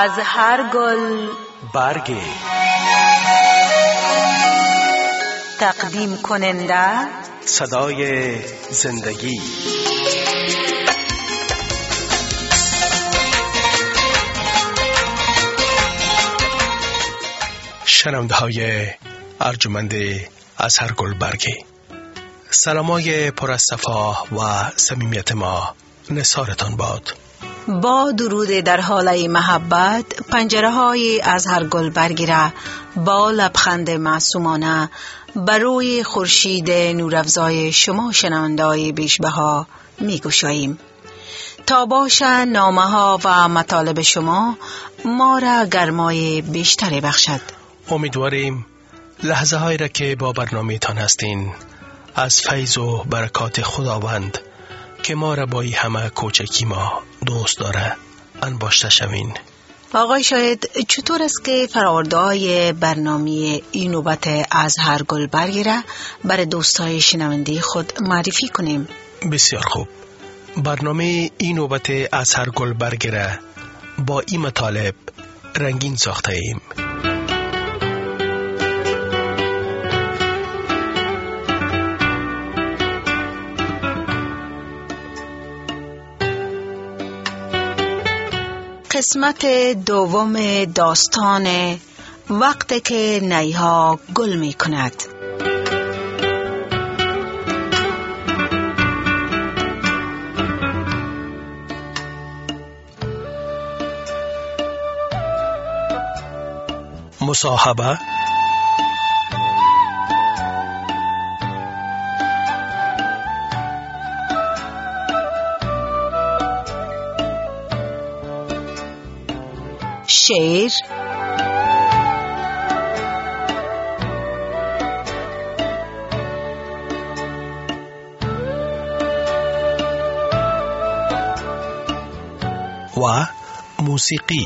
از هر گل برگی. تقدیم کننده صدای زندگی. شنونده های ارجمند از هر گل برگی، سلامای پر از صفا و صمیمیت ما نثارتان باد. با درود در حاله محبت پنجره های از هر گل برگیره، با لبخند معصومانه بر روی خورشید نورافزای شما شنونده‌های بیش‌بها می‌گشاییم تا باشن نامه ها و مطالب شما ما را گرمای بیشتری بخشد. امیدواریم لحظه هایی را که با برنامه تان هستین از فیض و برکات خداوند که ما را با همه کوچکی ما دوست داره انباشته شوین. آقای شاهد، چطور است که فرآورده‌های برنامه این نوبت از هر گل برگیره برای دوستای شنونده خود معرفی کنیم؟ بسیار خوب. برنامه این نوبت از هر گل برگیره با این مطالب رنگین ساخته ایم. قسمت دوم داستان وقتی که نیها گل می کند. مصاحبه شعر و موسیقی.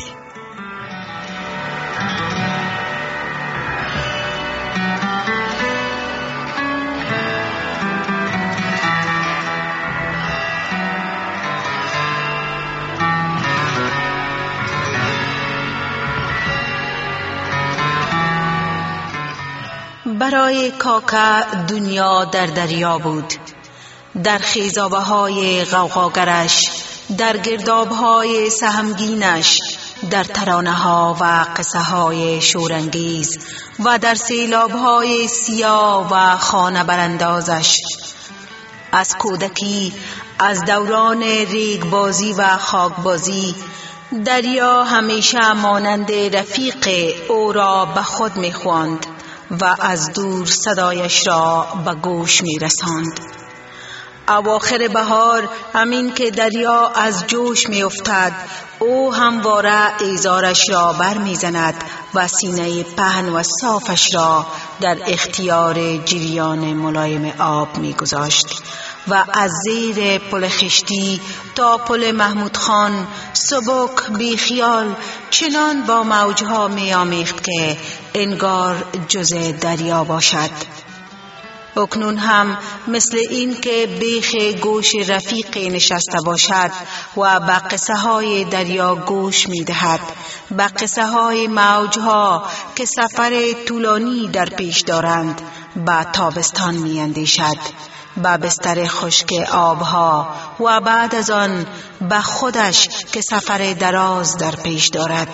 برای کاکا دنیا در دریا بود، در خیزابه های غوغاگرش، در گرداب های سهمگینش، در ترانه ها و قصه های شورانگیز و در سیلاب های سیاه و خانه براندازش. از کودکی، از دوران ریگبازی و خاکبازی، دریا همیشه مانند رفیق او را به خود می خواند و از دور صدایش را به گوش می رساند. اواخر بهار همین که دریا از جوش می افتد، او همواره ایزارش را بر می زند و سینه پهن و صافش را در اختیار جریان ملایم آب می گذاشت و از زیر پل خشتی تا پل محمود خان سبک بی خیال چنان با موجها می آمیخت که انگار جز دریا باشد. اکنون هم مثل این که بیخ گوش رفیق نشسته باشد و به قصه های دریا گوش می دهد، به قصه های موجها که سفر طولانی در پیش دارند، به تابستان می اندیشد، به بستر خشک آبها و بعد از آن به خودش که سفر دراز در پیش دارد.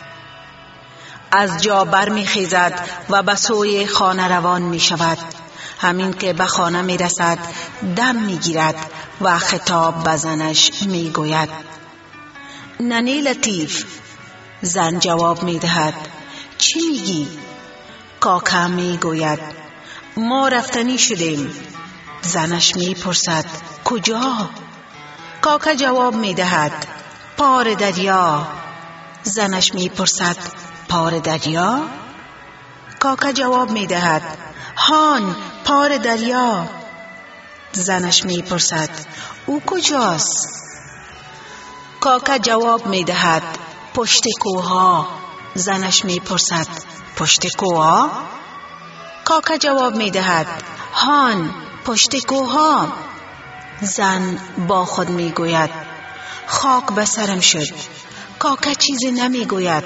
از جا بر می خیزد و به سوی خانه روان می شود. همین که به خانه می رسد دم می گیرد و خطاب به زنش می گوید: ننه لطیف. زن جواب می دهد: چی میگی؟ کاکا می گوید: ما رفتنی شدیم. زنش می پرسد: کجا؟ کاکا جواب می دهد: پار دریا. زنش می پرسد: پار دریا؟ کاکا جواب می دهد: هان، پار دریا. زنش می پرسد: او کجاست؟ کاکا جواب می دهد: پشت کوها. زنش می پرسد: پشت کوها؟ کاکا جواب می دهد: هان، پشت کوها. زن با خود می گوید: خاک به سرم شد. کاکا چیزی نمی گوید.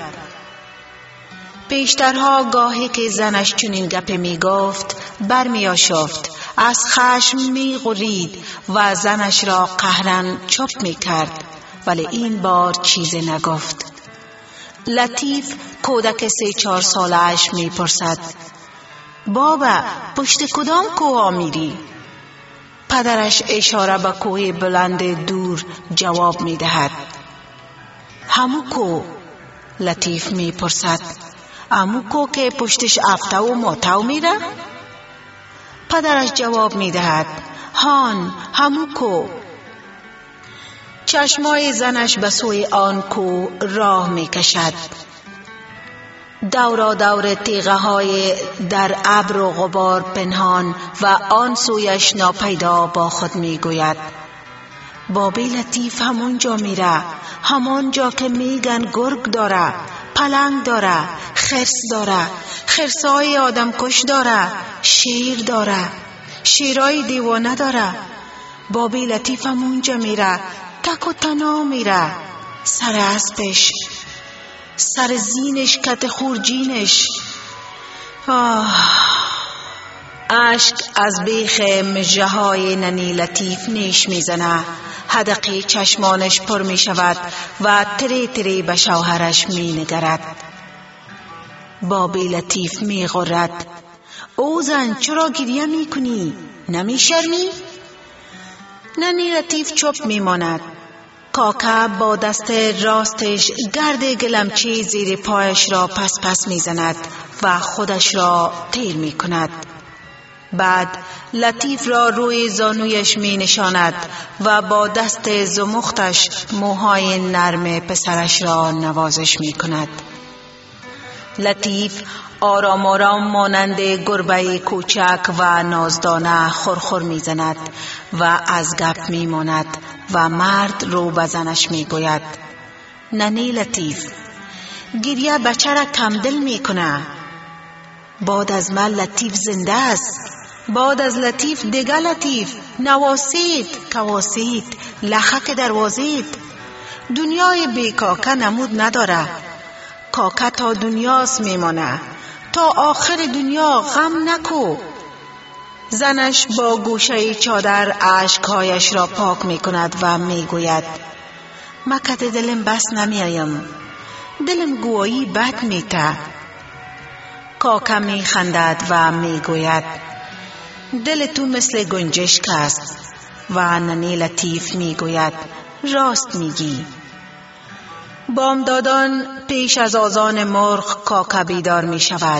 پیشترها گاهی که زنش چنین گپ می گفت برمی آشفت، از خشم می غرید و زنش را قهرن چپ می کرد، ولی این بار چیزی نگفت. لطیف کودک 3-4 سالش می پرسد: بابا پشت کدام کوه میری؟ پدرش اشاره به کوه بلند دور جواب می دهد. همو کو؟ لطیف می پرسد: همو کو که پشتش افته و ماتو میره؟ پدرش جواب می دهد: هان همو کو. چشمای زنش به سوی آن کو راه می کشد. دورا دور تیغه های در ابر و غبار پنهان و آن سویش ناپیدا با خود می گوید: بابی لطیف همونجا میره، همونجا که میگن گرگ داره، پلنگ داره، خرس داره، خرسای آدم کش داره، شیر داره، شیرای دیوانه داره. بابی لطیف همونجا میره، تک و تنها میره، سر اسبش، سر زینش، کت خورجینش. اشک از بیخ مژه های ننی لطیف نیش میزنه، حدقی چشمانش پر می شود و تری تری به شوهرش می نگرد. بابی لطیف می غرد: او زن چرا گریه می کنی؟ نمی شرمی؟ ننی لطیف چپ می ماند. کاکا با دست راستش گرد گلمچی زیر پایش را پس می زند و خودش را تیر می کند. بعد لطیف را روی زانویش می نشاند و با دست زمختش موهای نرم پسرش را نوازش می کند. لطیف آرام آرام مانند گربه کوچک و نازدانه خورخور می زند و از گپ می ماند و مرد رو به زنش می گوید: ننی لطیف، گریه بچه را کم دل می کنه. بعد از من لطیف زنده است، بعد از لطیف دیگه لطیف، نواسید کواسید، لخک دروازید. دنیای بی کاکا نمود نداره. کاکا تا دنیاست میمانه، تا آخر دنیا غم نکو. زنش با گوشه چادر اشکهایش را پاک می کند و می گوید: مکت دلم بس نمی آیم، دلم گویی بد می ته. کاکا می خندد و می گوید: دل تو مثل گنجشک است. و ننی لطیف می گوید: راست میگی. بامدادان پیش از آذان مرغ کاکا بیدار می شود.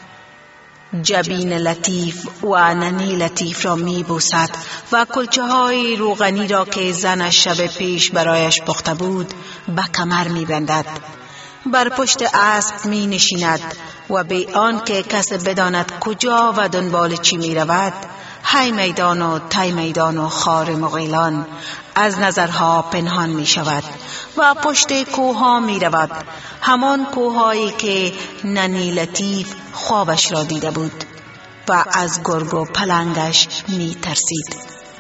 جبین لطیف و ننی لطیف را می بوسد و کلچه های روغنی را که زنش شب پیش برایش پخته بود به کمر می بندد. بر پشت اسب می نشیند و بی آن که کس بداند کجا و دنبال چی می رود، های میدان و تای میدان و خار مغیلان از نظرها پنهان می شود و پشت کوها می رود، همان کوهایی که ننی لطیف خوابش را دیده بود و از گرگ و پلنگش می ترسید.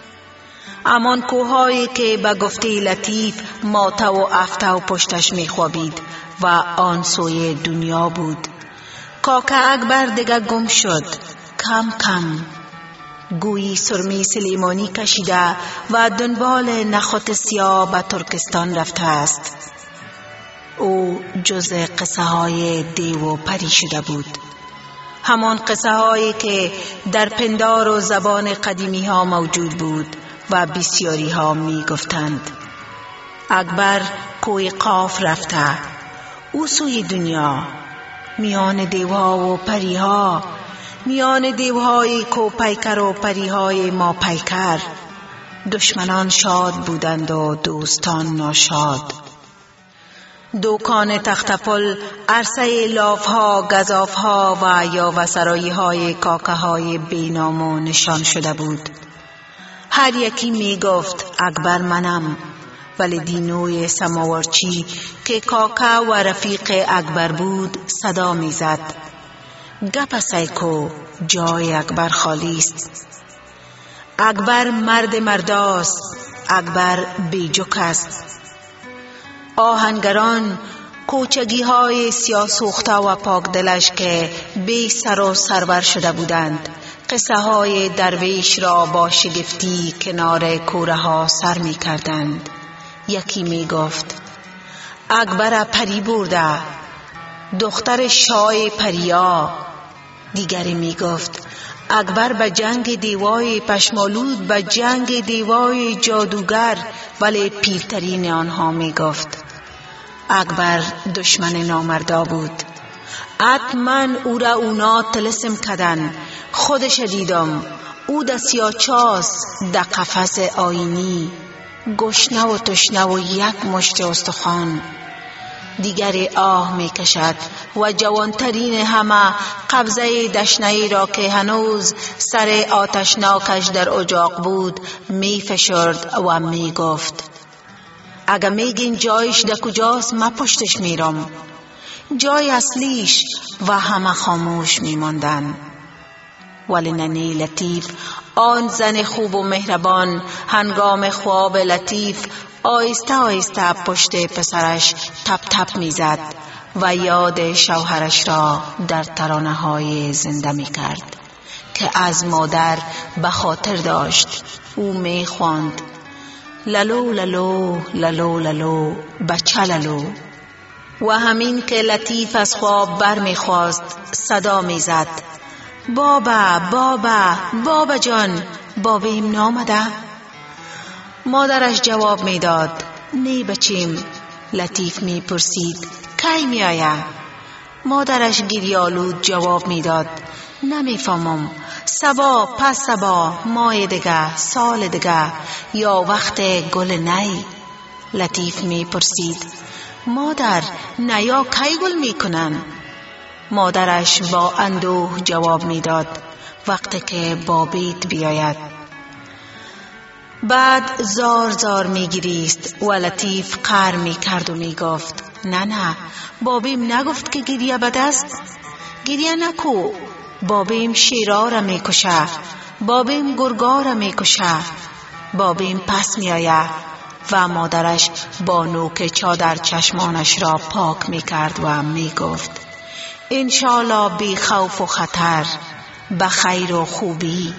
همان کوهایی که به گفته لطیف ماته و افته و پشتش می خوابید و آن سوی دنیا بود. کاکا اکبر دیگه گم شد، کم کم گویی سرمی سلیمانی کشیده و دنبال نخود سیاه به ترکستان رفته است. او جز قصه های دیو و پری شده بود، همان قصه هایی که در پندار و زبان قدیمی ها موجود بود و بسیاری ها می گفتند. اکبر کوی قاف رفته، او سوی دنیا، میان دیوها و پریها، میان دیوهای کو پیکر و پریهای ما پیکر. دشمنان شاد بودند و دوستان ناشاد. دوکان تختپل، عرصه لافها، گزافها و یاوه‌سرایی های کاکاهای بینام و نشان شده بود. هر یکی می گفت اکبر منم، ولی دینوی سماورچی که کاکا و رفیق اکبر بود صدا می زد: گپ سیکو، جای اکبر خالی است. اکبر مرد مرداست، اکبر بیجک است. آهنگران کوچگی های سیاه سوخته و پاک دلش که بی سر و سرور شده بودند قصه های درویش را با شگفتی کنار کوره ها سر می کردند. یکی می گفت اکبر پری برده، دختر شاه پریا. دیگری می گفت اکبر به جنگ دیوای پشمالود، به جنگ دیوای جادوگر. ولی پیرترین آنها می گفت اکبر دشمن نامردا بود. حتما او را اونا طلسم کردن. خودش دیدم، او در سیاچاست، در قفس آینی، گشنه و تشنه و یک مشت استخوان. دیگری آه می کشد و جوانترین همه قبضه دشنه‌ای را که هنوز سر آتشناکش در اجاق بود می فشرد و می گفت اگه میگین جایش در کجاست، من پشتش میرم. جای اصلیش. و همه خاموش میماندن. ولی ننی لطیف، آن زن خوب و مهربان، هنگام خواب لطیف آهسته آهسته پشت پسرش تپ تپ میزد و یاد شوهرش را در ترانه های زنده می کرد که از مادر به خاطر داشت. او می خواند لالو لالو لالو لالو بچه لالو. و همین که لطیف از خواب بر می خواست صدا می زد بابا بابا بابا جان، بابیم نامده؟ مادرش جواب می داد نی بچیم. لطیف می پرسید کی می آیه؟ مادرش گریه‌آلود جواب می داد نمی فهمم، صبا پس صبا، ماه دیگه، سال دیگه، یا وقت گل نی. لطیف می پرسید مادر نیا کی گل می کنن؟ مادرش با اندوه جواب می داد وقتی که بابیت بیاید. بعد زار زار می گریست و لطیف قهر می کرد و می گفت نه بابیم نگفت که گریه بد است. گریه نکو، بابیم شیرا را می کشه، بابیم گرگا را می کشه، بابیم پس می آید. و مادرش با نوک چادر چشمانش را پاک می کرد و می گفت انشالله بی خوف و خطر، به خیر و خوبی.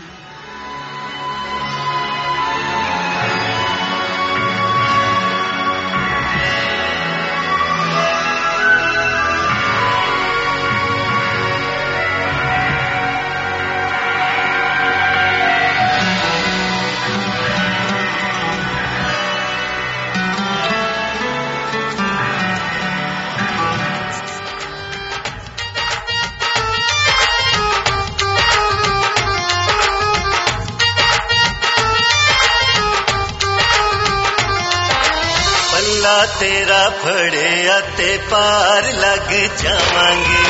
तेरा फड़े आते पार लग जावांगे,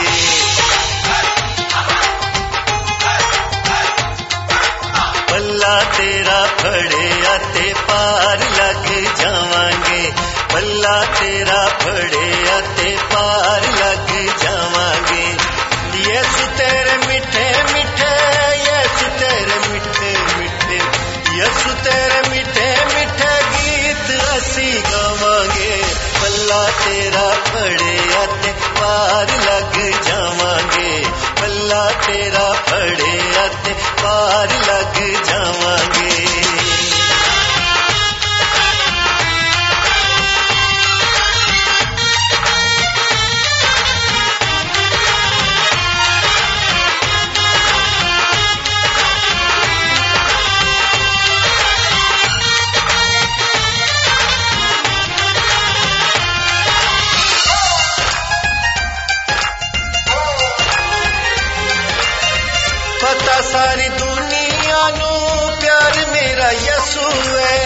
पल्ला तेरा फड़े आते पार लग जावांगे, पल्ला तेरा फड़े आते पार लग जावांगे। यीशु तेरे मीठे मीठे, यीशु तेरे मीठे मीठे, यीशु तेरे मीठे मीठे गीत असी गावांगे। पल्ला तेरा फड़े आते पार लग जावांगे, पल्ला तेरा फड़े आते पार लग जावांगे। पता सारी दुनिया नू प्यार मेरा यसू है,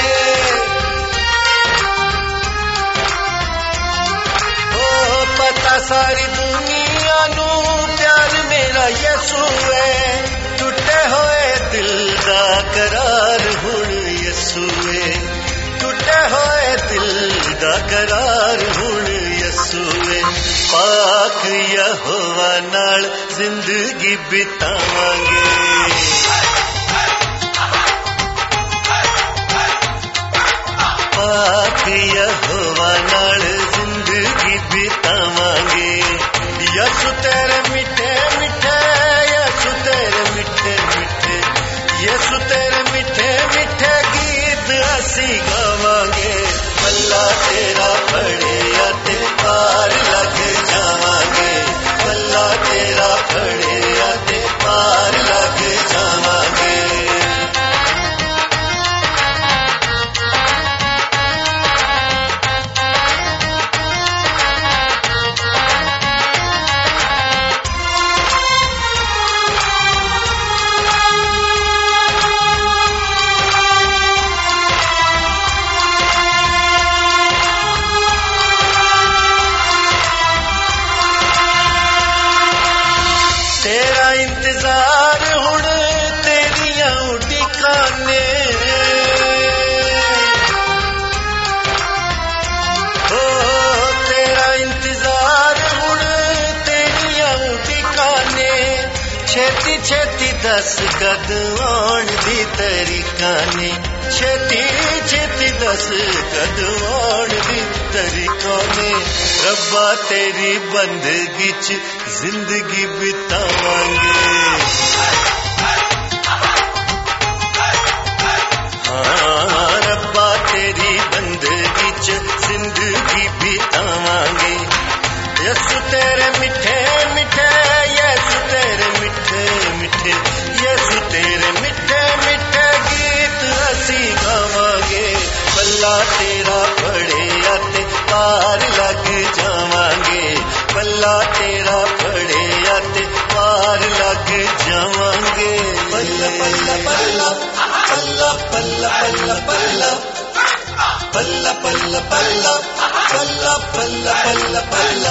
ओ पता सारी दुनिया नू प्यार मेरा यसू है। टूटे होए दिल दा करार हुण यसू है, टूटे होए दिल दा करार हुण यसू है। पाक यहोवा नाल जिंदगी बितावांगे, पाक यहोवा नाल जिंदगी बितावांगे यसु तेरे मिठे मिठे यसु तेरे मिठे मिठे यसु तेरे मिठे मिठे गीत असी गावांगे पल्ला तेरा पड़िया ते पार लग जावांगे पल्ला तेरा पड़िया ते पार लग जावांगे इंतजार हुण तेरियां उड़िकाने ओ तेरा इंतजार हुण तेरियां उड़िकाने छेती छेती दस कद आउण दी तरीकाने छेती छेती दस कद आउण दी तरीकाने रब्बा तेरी बंदगी च जिंदगी बितावांगे हाँ रब्बा तेरी बंदगी च जिंदगी बितावांगे यसु तेरे मिठे मिठे यसु तेरे मिठे मिठे यसु तेरे मिठे मिठे गीत असी गावांगे पल्ला तेरा पड़िया ते पार लग जावांगे पल्ला तेरा पड़िया ते पार लग जावांगे पल्ला पल्ला पल्ला पल्ला पल्ला पल्ला पल्ला पल्ला पल्ला पल्ला पल्ला पल्ला पल्ला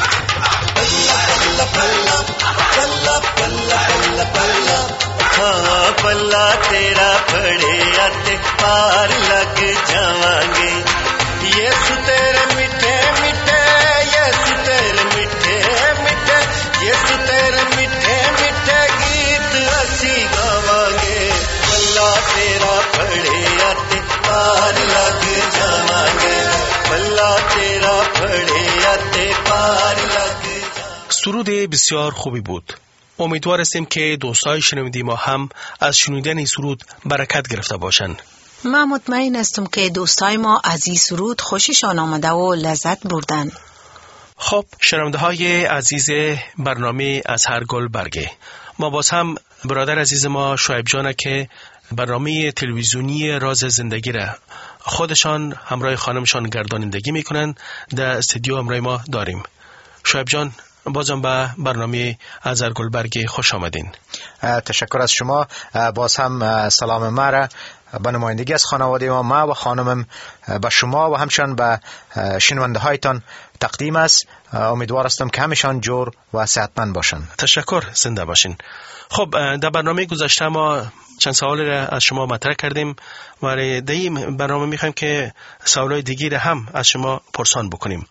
पल्ला पल्ला पल्ला पल्ला पल्ला पल्ला हाँ पल्ला तेरा पड़िया ते पार लग जावांगे यसु तेरे मिठे मिठे यसु तेरे मिठे मिठे यसु तेरे मिठे मिठे गीत असी गावांगे पल्ला तेरा पड़िया ते पार लग जावांगे पल्ला तेरा पड़िया ते पार लग سرود بسیار خوبی بود. امیدوار هستیم که دوستای شنوندی ما هم از شنیدن این سرود برکت گرفته باشند. من مطمئن هستم که دوستای ما از این سرود خوششان آمده و لذت بردن. خب شنونده های عزیز برنامه از هر گل برگه، ما باز هم برادر عزیز ما شعیب جانه که برنامه تلویزیونی راز زندگی را خودشان همراه خانمشان گردانندگی میکنن در استودیو همراه ما داریم. شعیب جان بازم به برنامه از هر گل برگه خوش آمدین. تشکر از شما. باز هم سلام ما را به نمایندگی از خانواده ما و خانمم به شما و همچنان به شنونده هایتان تقدیم است. امیدوار هستم که همیشان جور و صحتمند باشند. تشکر، زنده باشین. خب در برنامه گذشته ما چند سوال را از شما مطرح کردیم و در این برنامه میخوایم که سوالای دیگه را هم از شما پرسان بکنیم.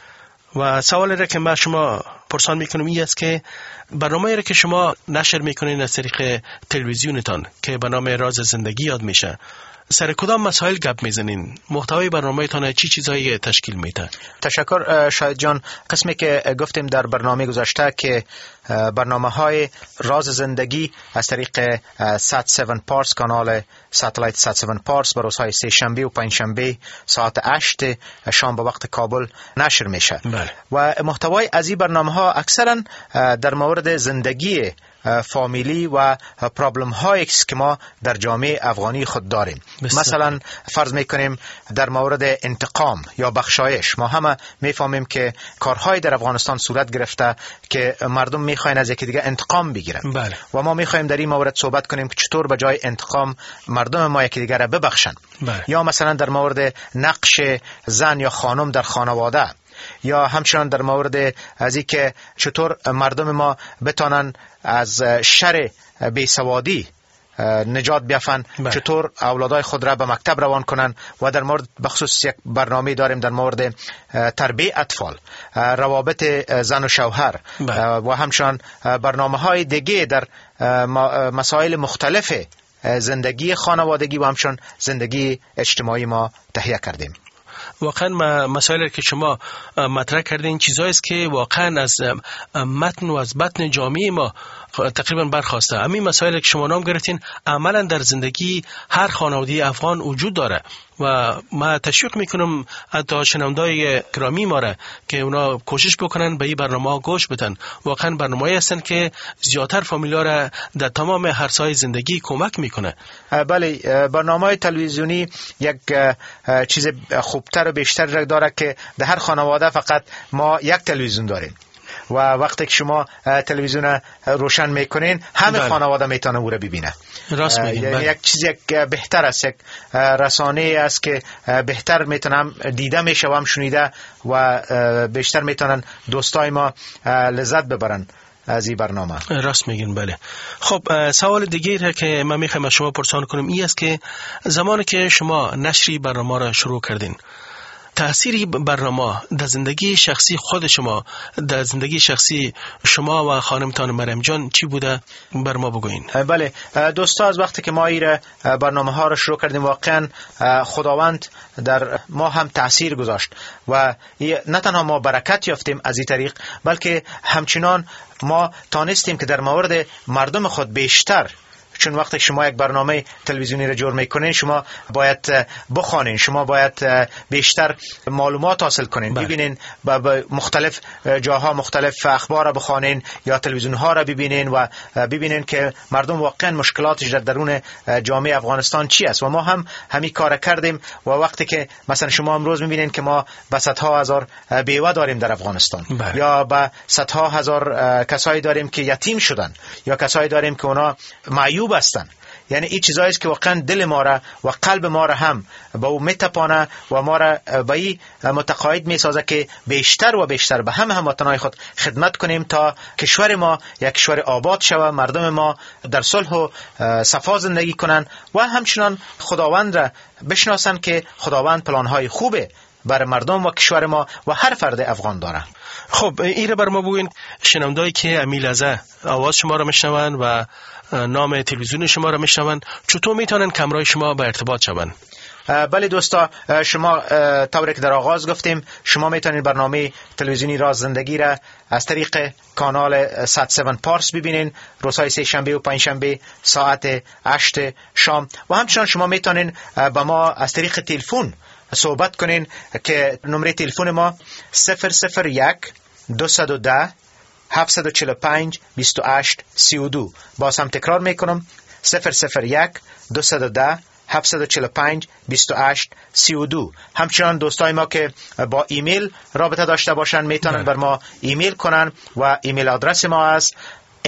و سوالی را که ما شما پرسان میکنیم این است که برنامه‌ای را که شما نشر میکنین از طریق تلویزیونتان که به نام راز زندگی یاد میشه، سر کدام مسائل گپ میزنین؟ محتوای برنامه‌تان چی چیزایی تشکیل میده؟ تشکر شاهد جان. قسمی که گفتیم در برنامه گذشته که برنامه‌های راز زندگی از طریق سات 7 پارس، کانال ساتلایت سات 7 پارس، به روزهای سه شنبه و پنج شنبه ساعت 8 شام به وقت کابل نشر میشه. بله. و محتوای از این برنامه‌ها اکثرا در مورد زندگی فامیلی و پرابلم هایی که ما در جامعه افغانی خود داریم. مثلا فرض میکنیم در مورد انتقام یا بخشایش، ما همه میفهمیم که کارهای در افغانستان صورت گرفته که مردم میخواین از یکی دیگه انتقام بگیرن. بله. و ما میخوایم در این مورد صحبت کنیم که چطور به جای انتقام مردم ما یکی دیگه را ببخشن. بله. یا مثلا در مورد نقش زن یا خانم در خانواده، یا همچنان در مورد از این که چطور مردم ما بتانن از شر بیسوادی نجات بیافن، چطور اولادای خود را به مکتب روان کنن. و در مورد بخصوص یک برنامه داریم در مورد تربیت اطفال، روابط زن و شوهر و همچنان برنامه های دیگه در مسائل مختلف زندگی خانوادگی و همچنان زندگی اجتماعی ما تهیه کردیم. واقعا مسائلی که شما مطرح کردین چیزایی است که واقعا از متن و از بطن جامعه ما تقریبا برخواسته. همین مسائلی که شما نام گرفتین عملا در زندگی هر خانواده افغان وجود داره و ما تشویق میکنم حتی شنوندای گرامی ما را که اونا کوشش بکنن به این برنامه گوش بدن. واقعا برنامه‌ای هستن که زیاتر فامیل‌ها را در تمام هرسای زندگی کمک میکنه. بله، برنامه تلویزیونی یک چیز خوبتر و بیشتر داره که در هر خانواده فقط ما یک تلویزیون داریم و وقتی که شما تلویزیون روشن میکنین همه خانواده میتونه او را ببینه. راست میگین. یک چیز یک بهتر است، یک رسانه است که بهتر میتونم دیده میشه و هم شنیده و بیشتر میتونن دوستای ما لذت ببرن از این برنامه. راست میگین. بله. خب سوال دیگه که من میخوام از شما پرسان کنم این است که زمانی که شما نشری برنامه را شروع کردین تأثیری برنامه در زندگی شخصی خود شما، در زندگی شخصی شما و خانمتان مریم جان چی بوده بر ما بگوین؟ بله دوستا، از وقتی که ما این برنامه ها رو شروع کردیم واقعا خداوند در ما هم تأثیر گذاشت و نه تنها ما برکت یافتیم از این طریق بلکه همچنان ما تانستیم که در مورد مردم خود بیشتر، چون وقتی شما یک برنامه تلویزیونی را جور میکنین شما باید بخوانین، شما باید بیشتر معلومات حاصل کنین. ببینین با مختلف جاها مختلف اخبار را بخوانین یا تلویزیون ها را ببینین و ببینین که مردم واقعا مشکلاتش در درون جامعه افغانستان چی است و ما هم همین کار کردیم و وقتی که مثلا شما امروز میبینین که ما به صدها هزار بیوه داریم در افغانستان یا به صدها هزار کسایی داریم که یتیم شدن یا کسایی داریم که اونا معیوب هستن، یعنی این چیزایی است که واقعا دل ما را و قلب ما را هم به او میتپانه و ما را به این متقاعد میسازه که بیشتر و بیشتر به همه هموطنان خود خدمت کنیم تا کشور ما یک کشور آباد شود، مردم ما در صلح و صفا زندگی کنن و همچنان خداوند را بشناسن که خداوند پلانهای خوبه برای مردم و کشور ما و هر فرد افغان داره. خب این را بر ما بگوین، شنوندهایی که امی لحظه آواز شما را میشنون و نام تلویزیون شما را میشنون چطور میتونن کمرای شما به ارتباط شون؟ بله دوستا، شما طوری که در آغاز گفتیم شما میتونید برنامه تلویزیونی راز زندگی را از طریق کانال 107 پارس ببینین روزهای سه شنبه و پنج شنبه ساعت 8 شام و همچنان شما میتونین با ما از طریق تلفن صحبت کنین که نمره تلفن ما 001 210 745 28 32. باز هم تکرار میکنم 001 210 745 28 32. همچنان دوستای ما که با ایمیل رابطه داشته باشن میتونن بر ما ایمیل کنن و ایمیل آدرس ما است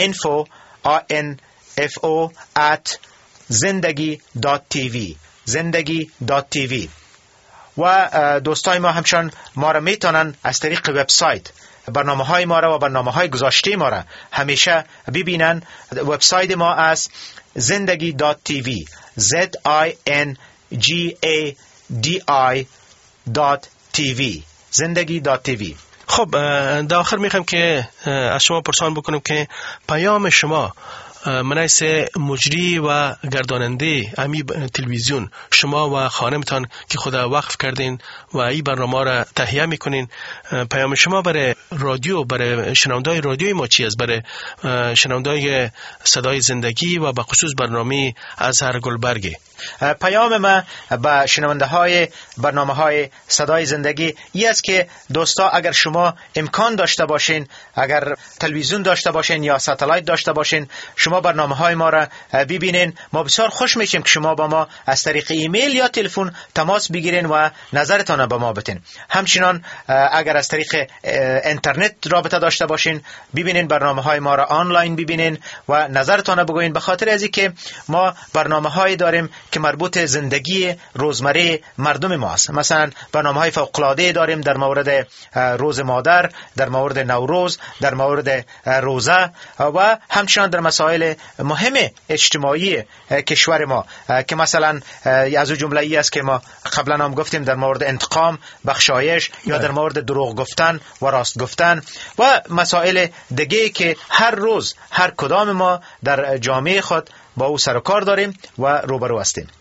info@zindagi.tv zindagi.tv و دوستای ما همچنان ما را میتونن از طریق وبسایت برنامه‌های ما را و برنامه‌های گذاشته ما را همیشه ببینن. وبسایت ما از zindagi.tv zindagi.tv zindagi.tv. خب در آخر میخوام که از شما پرسان بکنم که پیام شما منیس مجری و گرداننده امی تلویزیون شما و خانمتان که خدا وقف کردین و این برنامه را تهیه میکنین، پیام شما برای رادیو، برای شنوندای رادیوی ما چی است؟ برای شنوندای صدای زندگی و به خصوص برنامه ازهر گلبرگ؟ پیام ما به شنونده های برنامه های صدای زندگی این است که دوستا اگر شما امکان داشته باشین، اگر تلویزیون داشته باشین یا ساتلایت داشته باشین، شما برنامه های ما را ببینین. ما بسیار خوش میشیم که شما با ما از طریق ایمیل یا تلفن تماس بگیرین و نظرتان را به ما بتین. همچنان اگر از طریق اینترنت رابطه داشته باشین ببینین برنامه های ما را آنلاین ببینین و نظرتان را بگوین، به خاطر ازی که ما برنامه های داریم که مربوط زندگی روزمره مردم ماست. مثلا برنامه‌های فوق‌العاده داریم در مورد روز مادر، در مورد نوروز، در مورد روزه و همچنان در مسائل مهم اجتماعی کشور ما که مثلا از اون جمله ای است که ما قبلا هم گفتیم در مورد انتقام، بخشایش یا در مورد دروغ گفتن و راست گفتن و مسائل دیگه که هر روز هر کدام ما در جامعه خود با او سر و کار داریم و روبرو هستیم.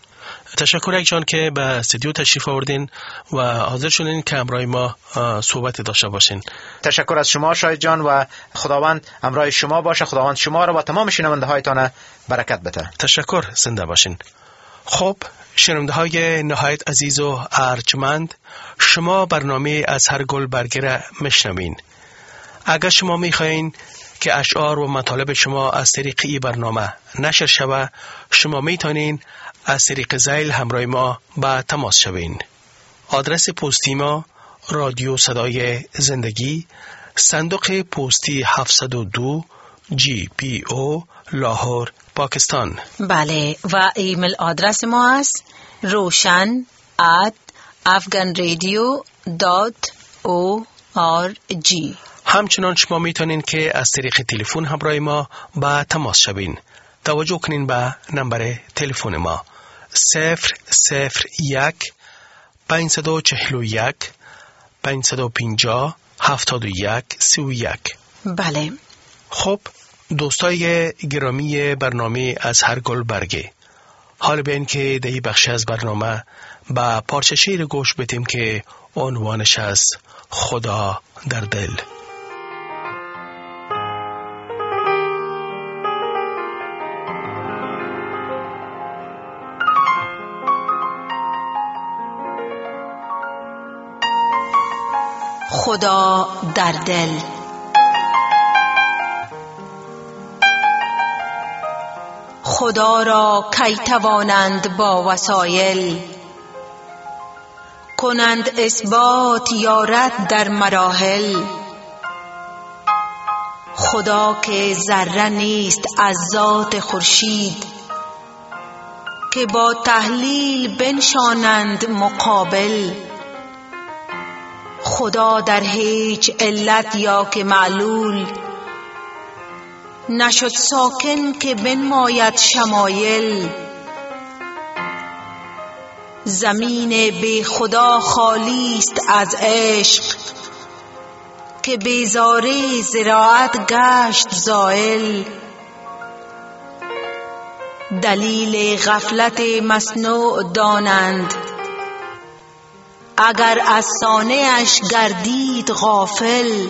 تشکر یک جان که به استودیو تشریف آوردین و حاضر شدین که همراه ما صحبت داشته باشین. تشکر از شما شاهد جان و خداوند همراه شما باشه. خداوند شما را و تمام شنونده هایتان برکت بده. تشکر، زنده باشین. خب شنونده های نهایت عزیز و ارجمند، شما برنامه از هر گل برگه را میشنوین. اگر شما میخواین که اشعار و مطالب شما از طریق این برنامه نشر شود، شما میتونین از طریق زیل همراه ما به تماس شوین. آدرس پستی ما رادیو صدای زندگی، صندوق پستی 702 GPO لاهور، پاکستان. بله، و ایمیل آدرس ما است roshan@afghanradio.org. همچنان شما میتونین که از طریق تلفن همراه ما به تماس شوین. توجه کنین به نمبر تلفن ما 001 541 550 71 31. بله. خب دوستای گرامی برنامه از هر گل برگه، حال به این که در این بخش از برنامه با پارچه شعر گوش بدیم که عنوانش از خدا در دل. خدا در دل. خدا را کی توانند با وسایل، کنند اثبات یارد در مراحل. خدا که ذره نیست از ذات خورشید، که با تحلیل بنشانند مقابل. خدا در هیچ علت یا که معلول، نشد ساکن که بنماید شمایل. زمین بی خدا خالی است از عشق، که بیزاره زراعت گشت زائل. دلیل غفلت مصنوع دانند، اگر از صانعش گردید غافل.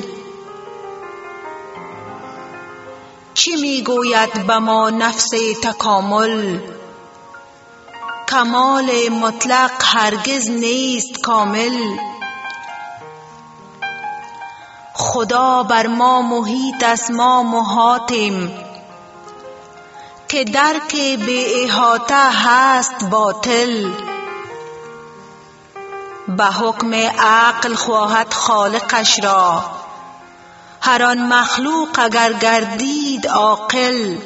چی میگوید به ما نفس تکامل، کمال مطلق هرگز نیست کامل. خدا بر ما محیط است، ما محاطیم، که درک بی احاطه هست باطل. به حکم عقل خواهد خالقش را، هر آن مخلوق اگر گردید عاقل.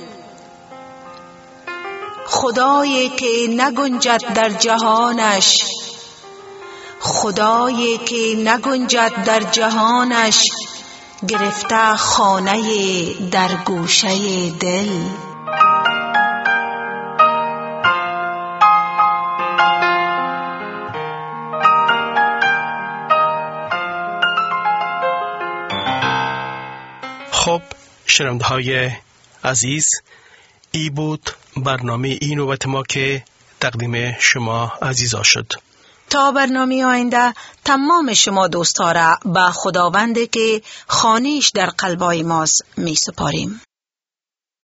خدایی که نگنجد در جهانش، خدایی که نگنجد در جهانش، گرفته خانه در گوشه دل. خب شنونده های عزیز، ای بود برنامه این نوبت ما که تقدیم شما عزیزا شد. تا برنامه آینده تمام شما دوستا را به خداوند که خانیش در قلبای ماست می سپاریم.